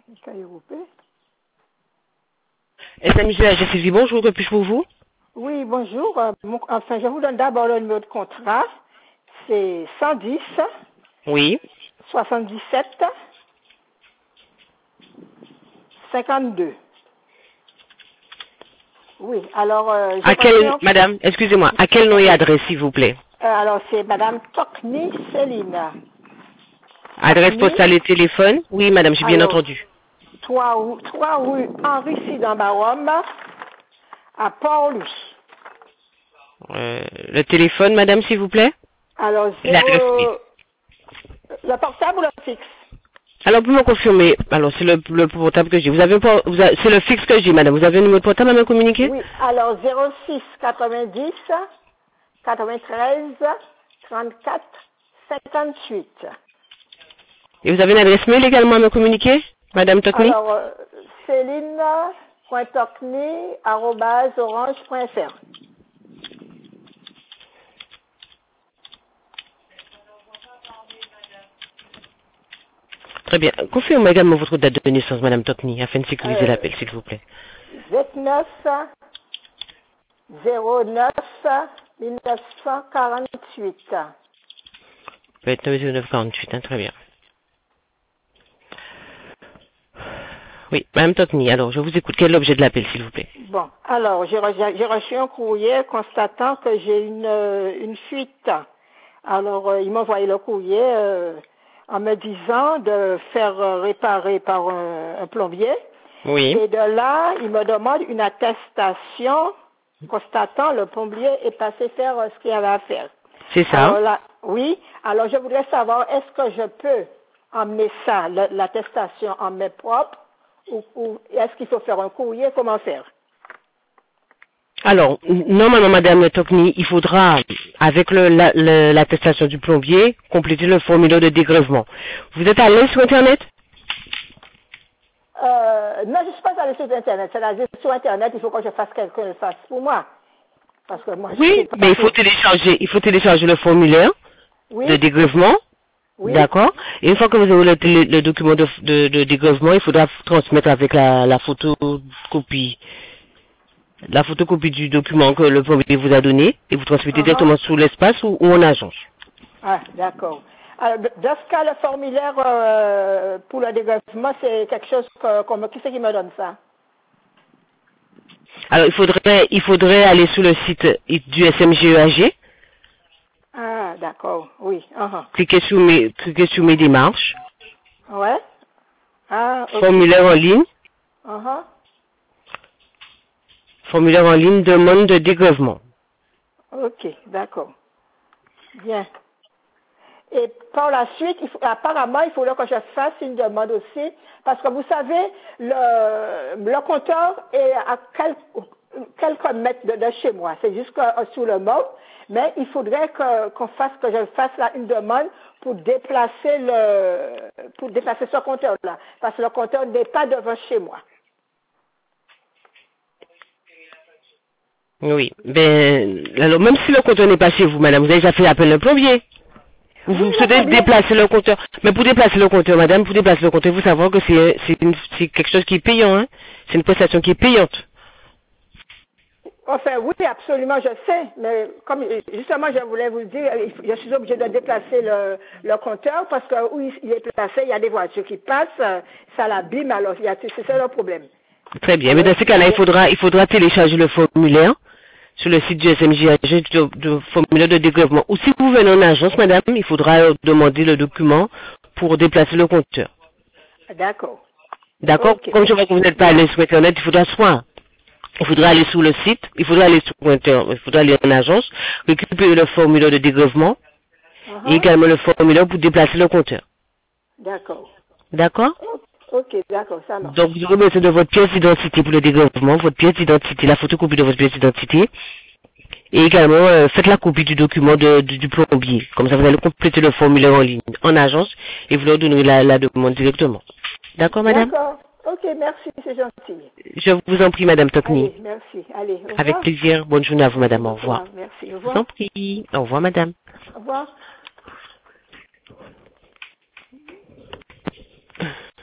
SMG, je suis bonjour, que puis-je pour vous? Oui, bonjour. Enfin, je vous donne d'abord le numéro de contrat. C'est 110 Oui. 77 52. Oui, alors... À quel, madame, excusez-moi, à quel nom et adresse, s'il vous plaît? alors, c'est Madame Tokni Céline. Adresse postale et téléphone? Oui, madame, j'ai bien entendu. 3 rue Henri Sidan-Barom, à Port-Louis. Le téléphone, madame, s'il vous plaît? Alors, L'adresse. le portable ou le fixe? Alors, pour me confirmer, alors c'est le portable que j'ai. C'est le fixe que j'ai, madame. Vous avez un numéro de portable à me communiquer? Oui, alors 06 90 93 34 58. Et vous avez une adresse mail également à me communiquer, madame Tokni? Alors, Céline.tokni@orange.fr. Très bien. Confirmez également votre date de naissance, madame Tokni, afin de sécuriser l'appel, s'il vous plaît. 29 09 1948. 290948, hein, très bien. Oui, madame Tokni, alors je vous écoute. Quel est l'objet de l'appel, s'il vous plaît? Bon, alors j'ai reçu un courrier constatant que j'ai une fuite. Alors il m'a envoyé le courrier en me disant de faire réparer par un plombier. Oui. Et de là, il me demande une attestation constatant le plombier est passé faire ce qu'il avait à faire. C'est ça. Alors là, oui. Alors je voudrais savoir, est-ce que je peux emmener ça, l'attestation en main propre, ou est-ce qu'il faut faire un courrier? Comment faire? Alors, normalement, madame Tokni, il faudra, avec l'attestation du plombier, compléter le formulaire de dégrèvement. Vous êtes à l'aise sur Internet? Non, je ne suis pas allée sur Internet. C'est-à-dire, sur Internet, il faut que je fasse quelqu'un le fasse pour moi. Parce que moi, Oui, mais il faut télécharger le formulaire de dégrèvement. Oui. D'accord. Et une fois que vous avez le document de dégrèvement, il faudra transmettre avec la photocopie. La photocopie du document que le plombier vous a donné et vous transmettez directement sur l'espace ou en agence. Ah, d'accord. Alors, dans ce cas, le formulaire pour le dégrèvement, c'est quelque chose qui c'est qui me donne ça? Alors, il faudrait aller sur le site du SMGEAG. Ah, d'accord, oui. Cliquez sur mes démarches. Ouais. Ah, okay. Formulaire en ligne. Formulaire en ligne, demande de dégrèvement. Ok, d'accord. Bien. Et par la suite, apparemment, il faudrait que je fasse une demande aussi, parce que vous savez, le compteur est à quelques mètres de chez moi. C'est juste sous le mot, mais il faudrait que je fasse là une demande pour déplacer ce compteur-là, parce que le compteur n'est pas devant chez moi. Oui, alors même si le compteur n'est pas chez vous, madame, vous avez déjà fait appel à un plombier. Vous souhaitez déplacer le compteur. Mais pour déplacer le compteur, madame, pour déplacer le compteur, vous savez que c'est quelque chose qui est payant, hein. C'est une prestation qui est payante. Enfin, oui, absolument, je sais, mais comme justement, je voulais vous dire, je suis obligée de déplacer le compteur parce que où il est placé, il y a des voitures qui passent, ça l'abîme, alors c'est ça le problème. Très bien, mais dans ce cas-là, il faudra télécharger le formulaire sur le site du SMJAG, du formulaire de dégrèvement. Ou si vous venez en agence, madame, il faudra demander le document pour déplacer le compteur. D'accord. D'accord. Comme je vois que vous n'êtes pas allé sur Internet, il faudra aller sur le site, il faudra aller sur Internet, il faudra aller en agence, récupérer le formulaire de dégrèvement et également le formulaire pour déplacer le compteur. D'accord. D'accord. Ok, d'accord, ça marche. Donc, vous remettez de votre pièce d'identité pour le dégrèvement, votre pièce d'identité, la photocopie de votre pièce d'identité, et également faites la copie du document du plombier. Comme ça, vous allez compléter le formulaire en ligne, en agence, et vous leur donnerez la demande directement. D'accord, madame? D'accord. Ok, merci, c'est gentil. Je vous en prie, madame Tokni. Allez, merci. Allez, au revoir. Avec plaisir. Bonne journée à vous, madame. Au revoir. Merci, au Je revoir. vous en prie. Au revoir, madame. Au revoir.